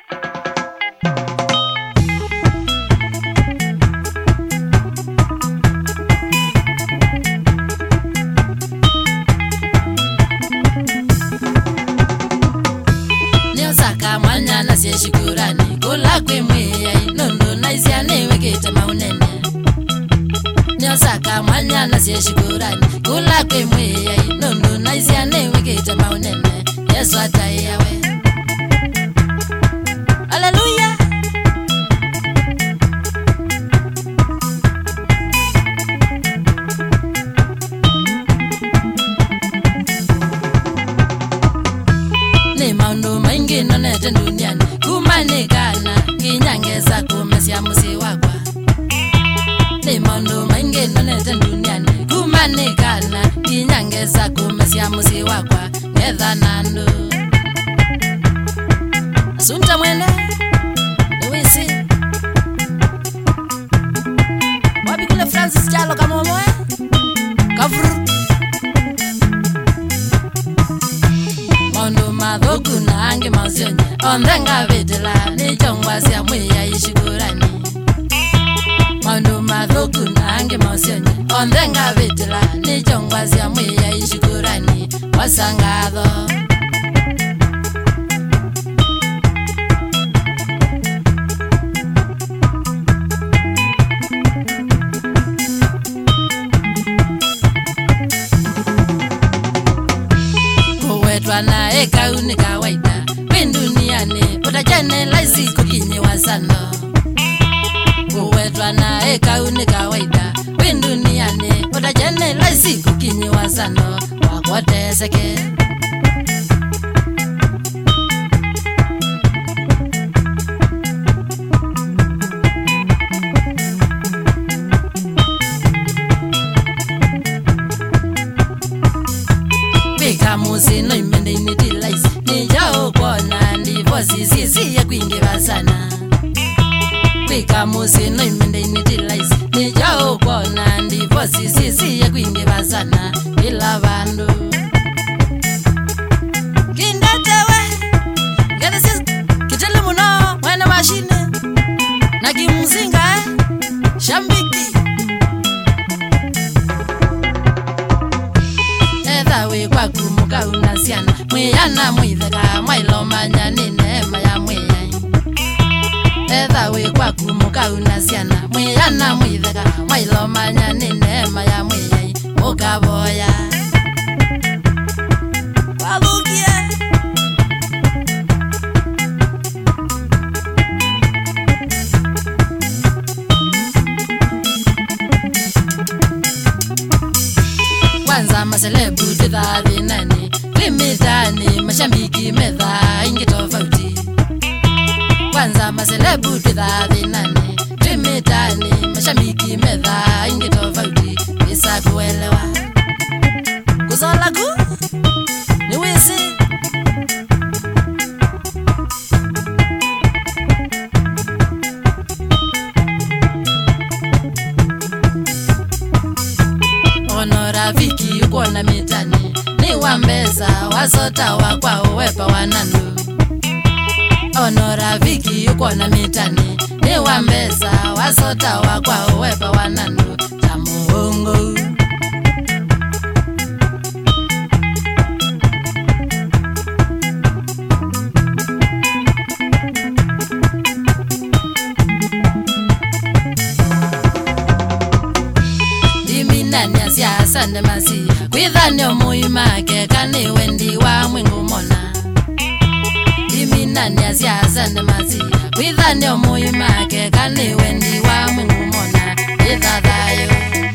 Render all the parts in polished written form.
Shukurani kula kwimwe nondo naisiane wekete maunene Nyosaka mwanya nasie shukurani kula kwimwe nondo naisiane wekete maunene Yesu atayawe Hallelujah Ni maundu maingi nonete duniani kumanekana kinyangeza kumesia musi wakwa Ni maundu maingi nonete duniani kumanekana kinyangeza kumesia musi wakwa Ngetha nandu Asunta mwene Lewisi Wabi kule Francis Chalo kamomoe Kavru Mondo madhoku na ange mauzionye Ondhenga vedela ni chongwa siya mweya ishikurani Mondo madhoku na ange mauzionye Ondhenga vedela ni chongwa siya mweya ishikurani Wasangadho Wana eka uni kawaida Winduniani Utajane laisi kukinye wasano Uwetwa na eka uni kawaida Winduniani Utajane laisi kukinye wasano Wakote seke Musi no imende initialize ni jao kona ndipo sisi ya kuingiva sana Kwika musi no imende initialize ni jao kona ndipo sisi ya kuingiva sana Ila bandu Kindatewe Gede sisi kitele muno Mwene mashine Na kimzinga Shambiki we kwa kumuka unasiana Mweyana mwitheka mwailo manya ni neema ya mweyai Etha we kwa kumuka unasiana Mweyana mwitheka mwailo manya ni neema ya mweyai Ukaboya Walukie Kwanza maselebu tidhathi nani Limitani mashambiki medha ingi tofauti Kwanza maselebu tidhathi nani Limitani mashambiki medha ingi tofauti Isa kuelewa Kuzola ku Ni wisi Rafiki uko na mitani Ni wambeza wasota wakwa uwepa wananu Ono rafiki uko na mitani Ni wambeza wasota wakwa uwepa wananu Tamuhungu Nanya siasa ndemasi Kwithanyo muimake kani wendi wa mwingu mona Dimi nanya siasa ndemasi Kwithanyo muimake kani wendi wa mwingu mona Ithathayo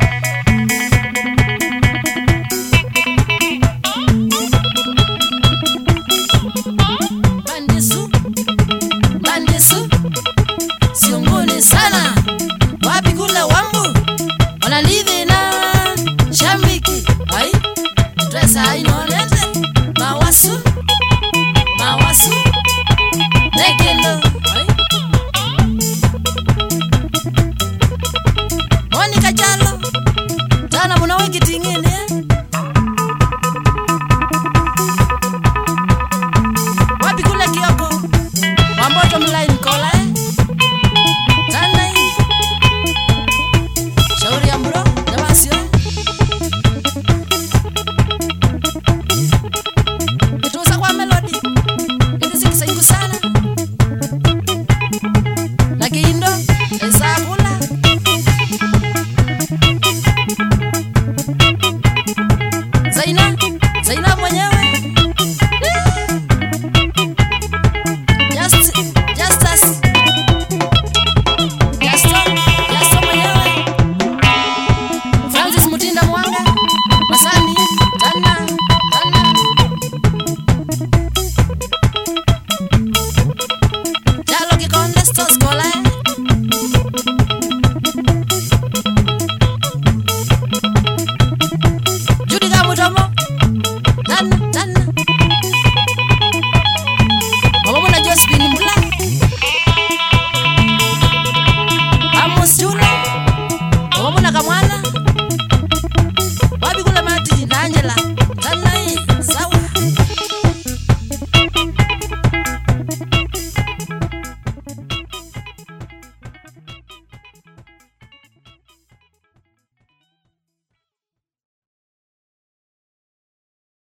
Bandisu Siunguni sana Wapi kule wambu Wanalithi na Shambiki, ai, dresa inolete Mawasu, Nekendo, ai Monica Chalo bottom line